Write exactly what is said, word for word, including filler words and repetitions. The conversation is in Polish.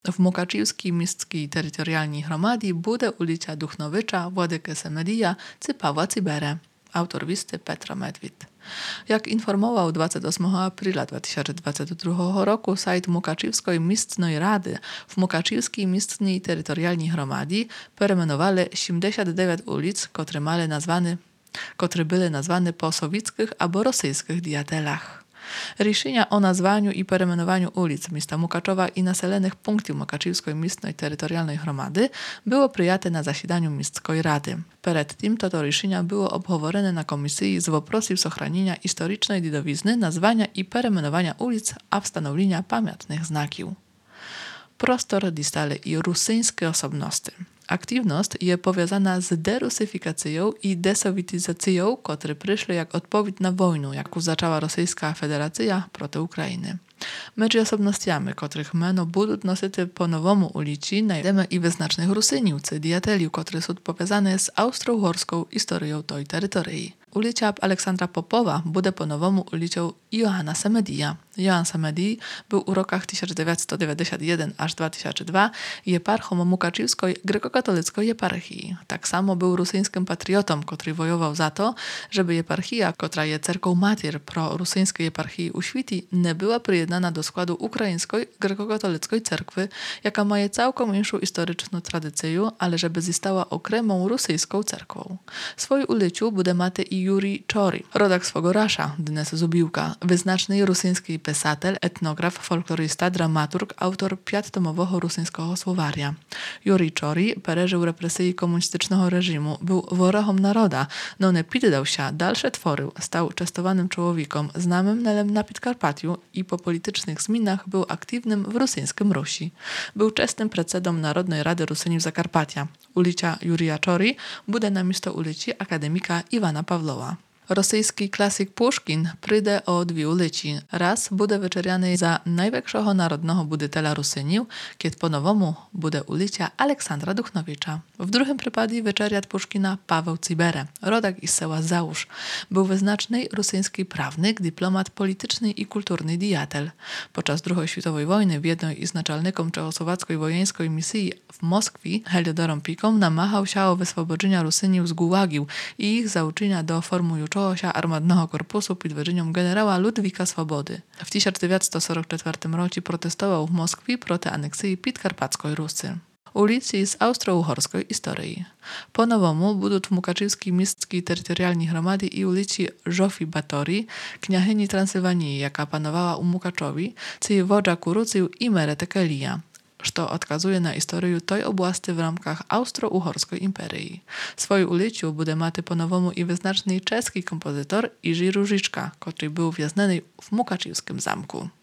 W Mukaczівській mieściskiej terytorialnej hromady bude ulica Duchnowicza, Władyki Semedija czy Pawła Cybere. Autor listy Petro Medwid. Jak informował dwudziestego ósmego aprila dwa tysiące dwudziestego drugiego roku sajt Mukaczівської mieścinej rady, w Mukaczівskiej mieścinej terytorialnej hromady peremenowali siedemdziesiąt dziewięć ulic, które mali nazwany, które były nazwane po sowickich albo rosyjskich diatelach. Ryszenia o nazwaniu i peremenowaniu ulic miasta Mukaczowa i naselenych punktów Mukaczівської mieścinej terytorialnej hromady było przyjęte na zasiadaniu miejskiej rady. Przed tym to ryszenia było obchodzone na komisji z woprosów sochranienia historycznej dziedowizny, nazwania i peremenowania ulic, a wstanowienia pamiętnych znaków. Prostor distale i rusyńskie osobności. Aktywność jest powiązana z derusyfikacją i desowityzacją, które przyszły jak odpowiedź na wojnę, jaką zaczęła Rosyjska Federacja proti Ukrainy. Między osobnościami, których meno będą nosić po nowemu ulicy, znajdziemy i wyznacznych Rusyniów, czy diateliów, które są powiązane z austro-uhorską historią tej terytorii. Ulica Aleksandra Popowa będzie po nowemu ulicą Johanna Semedija. Johann Semedij był u rokach tysiąc dziewięćset dziewięćdziesiąt jeden aż dwa tysiące drugi jeparchą Mukaczівської grekokatolickiej eparchii. Tak samo był rosyjskim patriotą, który wojował za to, żeby eparchia, która jest cerką matier pro-rosyjskiej eparchii u świti, nie była przyjednana do składu ukraińskiej grekokatolickiej cerkwy, jaka ma całkiem inną historyczną tradycję, ale żeby została okremą rosyjską cerkwą. Swój ulicu bude mate i Jurij Czori, rodak swego rasza, Dnes Zubiłka, wyznaczny rosyjski pisatel, etnograf, folklorysta, dramaturg, autor pięciotomowego rosyjskiego słowaria. Jurij Czori przeżył represji komunistycznego reżimu, był worogiem naroda, no nie poddał się, dalsze tworzył, stał częstowanym człowiekiem, znanym na Podkarpaciu i po politycznych zmianach był aktywnym w rosyjskim Rusi. Był czestnym predsedą Narodnej Rady Rusyniów Zakarpatia. Ulica Jurija Czori bude na miejsce ulicy akademika Iwana Pawlowa. Rosyjski klasyk Puszkin przyjdzie o dwie ulici. Raz bude wyczerpany za największego narodnego buddytela Rusyniów, kiedy po nowemu bude ulica Aleksandra Duchnowicza. W drugim przypadku wyczerpiat Puszkina Paweł Cybere, rodak z sela Załusz. Był wyznaczny rosyjski prawnik, dyplomat polityczny i kulturny diatel. Podczas drugiej światowej wojny w jednej z naczelnikom czechosłowackiej wojenskiej misji w Moskwie Heliodorem Piką namachał się o wyswobodzenia Rusyniów z Gułagił i ich zauczenia do formującego się armatnego korpusu pod wodzeniem generała Ludwika Swobody. W tysiąc dziewięćset czterdziestym czwartym roku protestował w Moskwie proti aneksji podkarpackiej Rusy. Ulicy z austro-uhorskiej historii. Po nowemu będą w Mukaczівській mieściskiej terytorialnej hromady i ulicy Żofii Batorii, kniachyni Transylwanii, jaka panowała u Mukaczowi, czy wodza Kurucył i Meretekelija, co odkazuje na historię tej oblasti w ramkach austro-uhorskiej imperii. Swoją ulicę bude mati po nowemu i wyznaczny czeski kompozytor Iży Róžička, który był wjaznany w Mukaczівskim zamku.